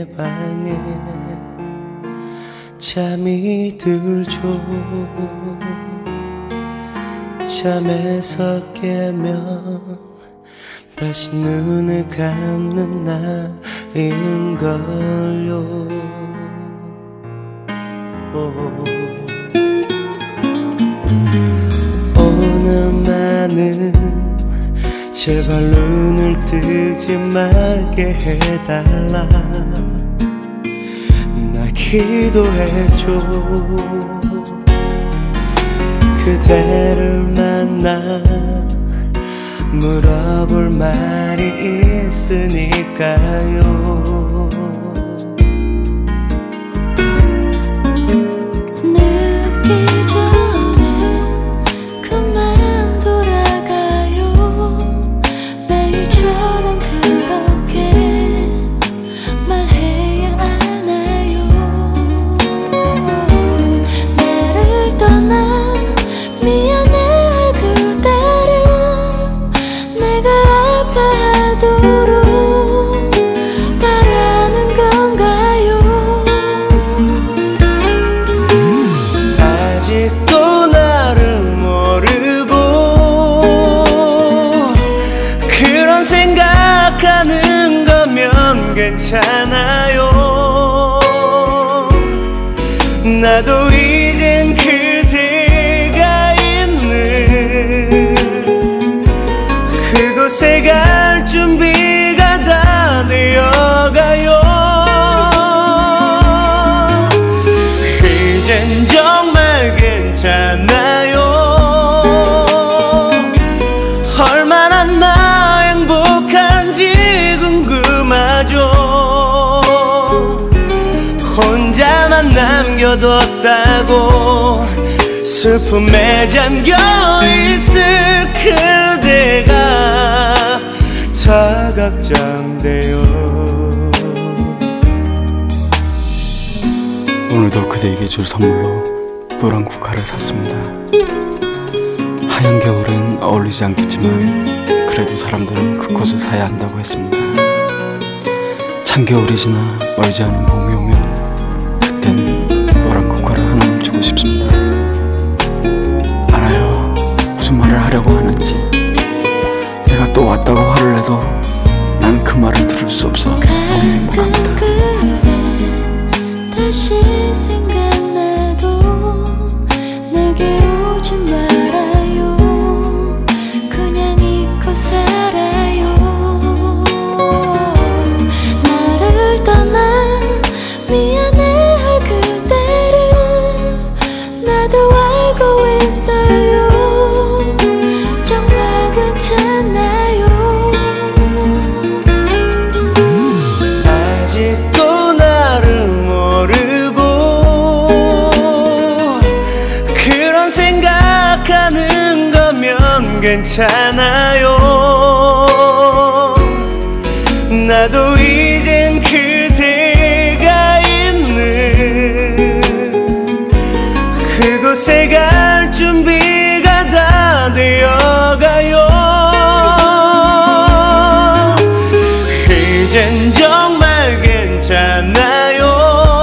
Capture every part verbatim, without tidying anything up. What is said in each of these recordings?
방에 잠이 들죠. 잠에서 깨면 다시 눈을 감는 나인걸요. 오늘만은 제발 눈을 뜨지 말게 해달라. 나 기도해줘. 그대를 만나 물어볼 말이 있으니까요. 아직도 나를 모르고 그런 생각하는 거면 괜찮아요. 나도 이젠 그대가 있는 그곳에 갈 준비가 다 되어가요. 이젠 정말 괜찮아요. 얼마나 나 행복한지 궁금하죠. 혼자만 남겨뒀다고 슬픔에 잠겨있을 그대가 다 걱정돼요. 오늘도 그대에게 줄 선물로 노란 국화를 샀습니다. 하얀 겨울엔 어울리지 않겠지만 그래도 사람들은 그 꽃을 사야 한다고 했습니다. 찬 겨울이 지나 멀지 않은 봄이 오면 그땐 노란 국화를 하나만 주고 싶습니다. 알아요, 무슨 말을 하려고 하는지. 내가 또 왔다고 화를 내도 난 그 말을 들을 수 없어 너무 행복합니다. 다시 생각나도 내게 오지 말아요. 그냥 잊고 살아요. 나를 떠나 미안해할 그대를 나도 알고 있어요. 정말 괜찮아요. 아직도 나를 모르고 그런 생각하는 거면 괜찮아요. 나도 이젠 그대가 있는 그곳에 갈 준비가 다 되어가요. 이젠 정말 괜찮아요.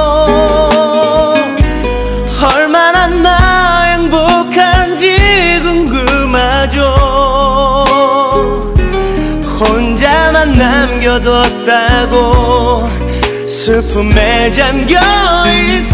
얼마나 나 행복한지 궁금하죠. 혼자만 남겨뒀다고 슬픔에 잠겨있을